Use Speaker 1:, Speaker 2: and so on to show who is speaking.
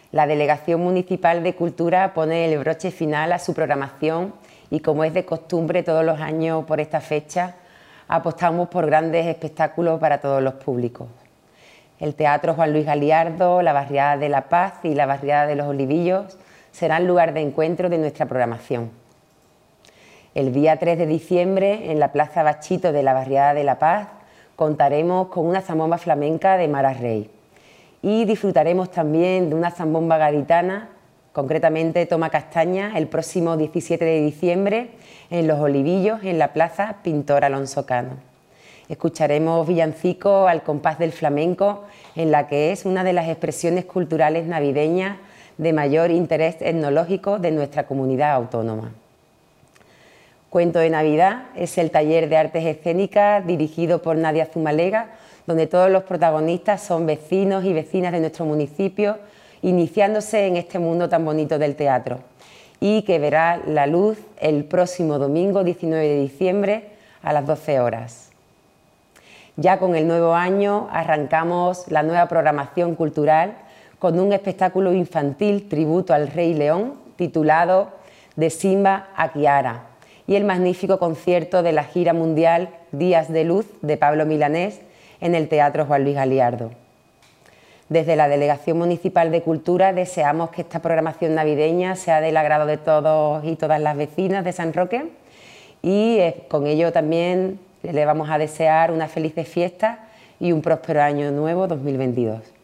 Speaker 1: La Delegación Municipal de Cultura pone el broche final a su programación y, como es de costumbre todos los años por esta fecha, apostamos por grandes espectáculos para todos los públicos. El Teatro Juan Luis Galiardo, la Barriada de la Paz y la Barriada de los Olivillos serán lugar de encuentro de nuestra programación. El día 3 de diciembre, en la Plaza Bachito de la Barriada de la Paz, contaremos con una zambomba flamenca de Mara Rey y disfrutaremos también de una zambomba gaditana, concretamente Toma Castaña, el próximo 17 de diciembre en Los Olivillos, en la Plaza Pintor Alonso Cano. Escucharemos villancicos al compás del flamenco, en la que es una de las expresiones culturales navideñas de mayor interés etnológico de nuestra comunidad autónoma. Cuento de Navidad es el taller de artes escénicas dirigido por Nadia Zumalega, donde todos los protagonistas son vecinos y vecinas de nuestro municipio, iniciándose en este mundo tan bonito del teatro, y que verá la luz el próximo domingo 19 de diciembre a las 12 horas. Ya con el nuevo año arrancamos la nueva programación cultural con un espectáculo infantil tributo al Rey León titulado De Simba a Kiara y el magnífico concierto de la gira mundial Días de Luz de Pablo Milanés en el Teatro Juan Luis Galiardo. Desde la Delegación Municipal de Cultura deseamos que esta programación navideña sea del agrado de todos y todas las vecinas de San Roque y con ello también le vamos a desear unas felices fiestas y un próspero año nuevo 2022.